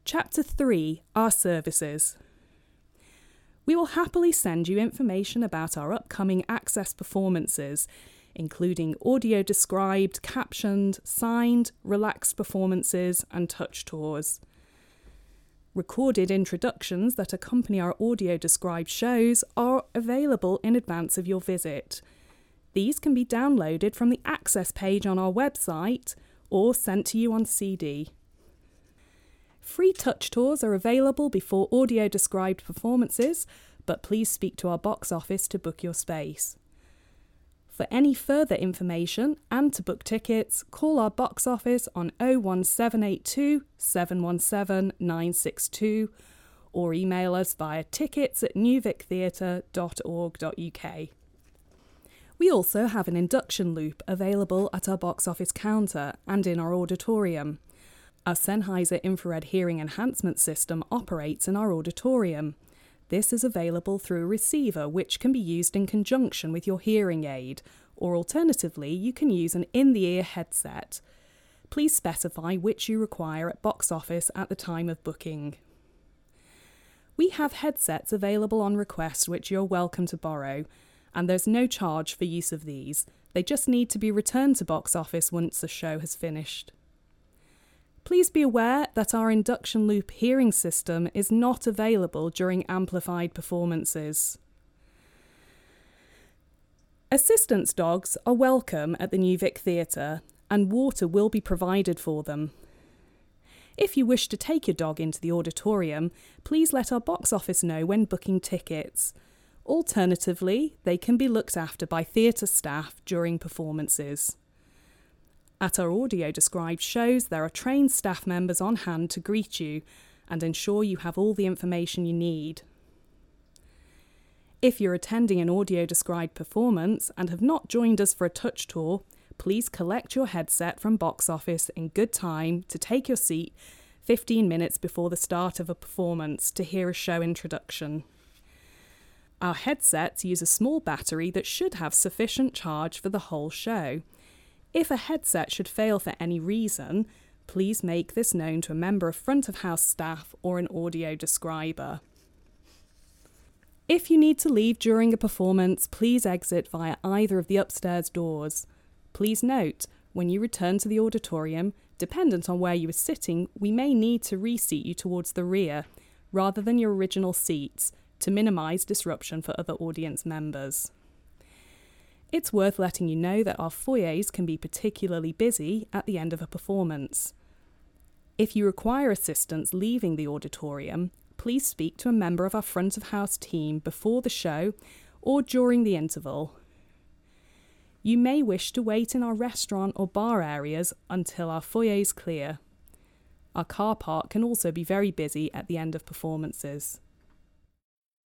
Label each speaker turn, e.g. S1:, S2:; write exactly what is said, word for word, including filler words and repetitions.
S1: Chapter three, Our Services. We will happily send you information about our upcoming Access performances, including audio-described, captioned, signed, relaxed performances and touch tours. Recorded introductions that accompany our audio-described shows are available in advance of your visit. These can be downloaded from the Access page on our website or sent to you on C D. Free touch tours are available before audio-described performances, but please speak to our box office to book your space. For any further information and to book tickets, call our box office on oh one seven eight two, seven one seven, nine six two or email us via tickets at new vic theatre dot org dot U K. We also have an induction loop available at our box office counter and in our auditorium. Our Sennheiser infrared hearing enhancement system operates in our auditorium. This is available through a receiver which can be used in conjunction with your hearing aid, or alternatively you can use an in-the-ear headset. Please specify which you require at box office at the time of booking. We have headsets available on request which you're welcome to borrow, and there's no charge for use of these. They just need to be returned to box office once the show has finished. Please be aware that our induction loop hearing system is not available during amplified performances. Assistance dogs are welcome at the New Vic Theatre, and water will be provided for them. If you wish to take your dog into the auditorium, please let our box office know when booking tickets. Alternatively, they can be looked after by theatre staff during performances. At our audio-described shows, there are trained staff members on hand to greet you and ensure you have all the information you need. If you're attending an audio-described performance and have not joined us for a touch tour, please collect your headset from box office in good time to take your seat fifteen minutes before the start of a performance to hear a show introduction. Our headsets use a small battery that should have sufficient charge for the whole show. If a headset should fail for any reason, please make this known to a member of front of house staff or an audio describer. If you need to leave during a performance, please exit via either of the upstairs doors. Please note, when you return to the auditorium, dependent on where you are sitting, we may need to reseat you towards the rear, rather than your original seats, to minimise disruption for other audience members. It's worth letting you know that our foyers can be particularly busy at the end of a performance. If you require assistance leaving the auditorium, please speak to a member of our front of house team before the show or during the interval. You may wish to wait in our restaurant or bar areas until our foyers clear. Our car park can also be very busy at the end of performances.